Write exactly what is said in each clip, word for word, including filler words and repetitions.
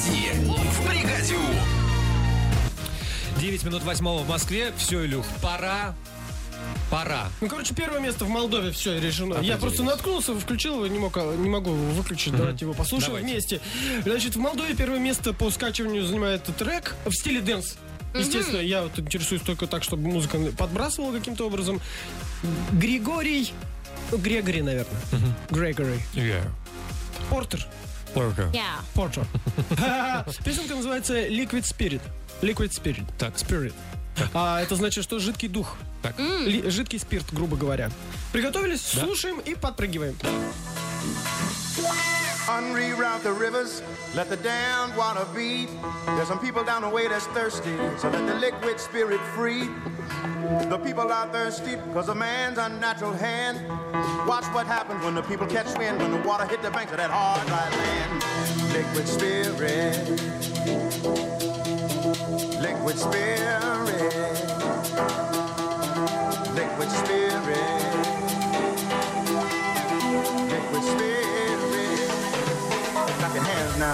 России в бригаде У. девять минут восьмого в Москве. Все, Илюх, пора. Пора. Ну, короче, первое место в Молдове, все, решено. Я просто наткнулся, включил его, не, мог, не могу выключить. Mm-hmm. Давайте его послушаем Давайте. вместе. Значит, в Молдове первое место по скачиванию занимает трек в стиле дэнс. Естественно, mm-hmm. я вот интересуюсь только так, чтобы музыка подбрасывала каким-то образом. Григорий... Ну, Грегори, наверное. Mm-hmm. Грегори. Yeah. Портер. Портер. Yeah. Портер. Песенка называется Liquid Spirit. Liquid Spirit. Так. Spirit. А, это значит, что жидкий дух. Так. Ли, жидкий спирт, грубо говоря. Приготовились? Да. Слушаем и подпрыгиваем. Unreroute the rivers, let the damned water beat. There's some people down the way that's thirsty, so let the liquid spirit free. The people are thirsty because of man's unnatural hand. Watch what happens when the people catch wind, when the water hit the banks of that hard, dry land. Liquid spirit, liquid spirit, liquid spirit, liquid spirit. Clap your hands now.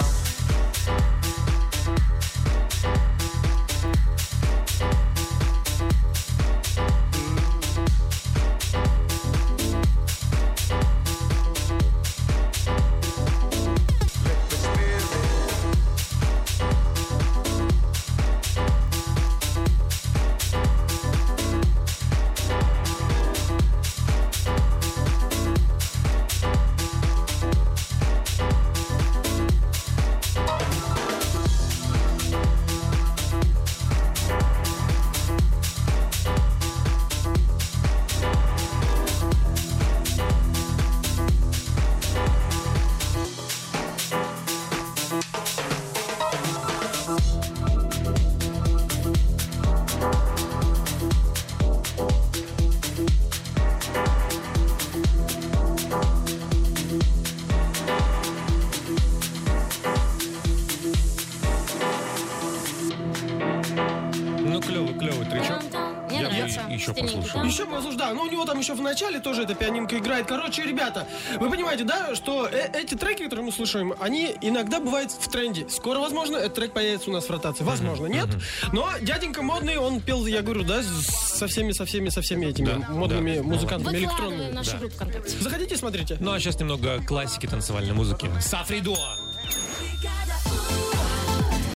Еще послушаем. Еще послушаем, да. Ну, у него там еще в начале тоже эта пианинка играет. Короче, ребята, вы понимаете, да, что э- эти треки, которые мы слушаем, они иногда бывают в тренде. Скоро, возможно, этот трек появится у нас в ротации. Возможно, mm-hmm. нет. Но дяденька модный, он пел, я говорю, да, со всеми, со всеми, со всеми этими да, модными да. музыкантами электронными. Нашу да. группу ВКонтакте. Заходите, смотрите. Ну, а сейчас немного классики танцевальной музыки. Сафридо!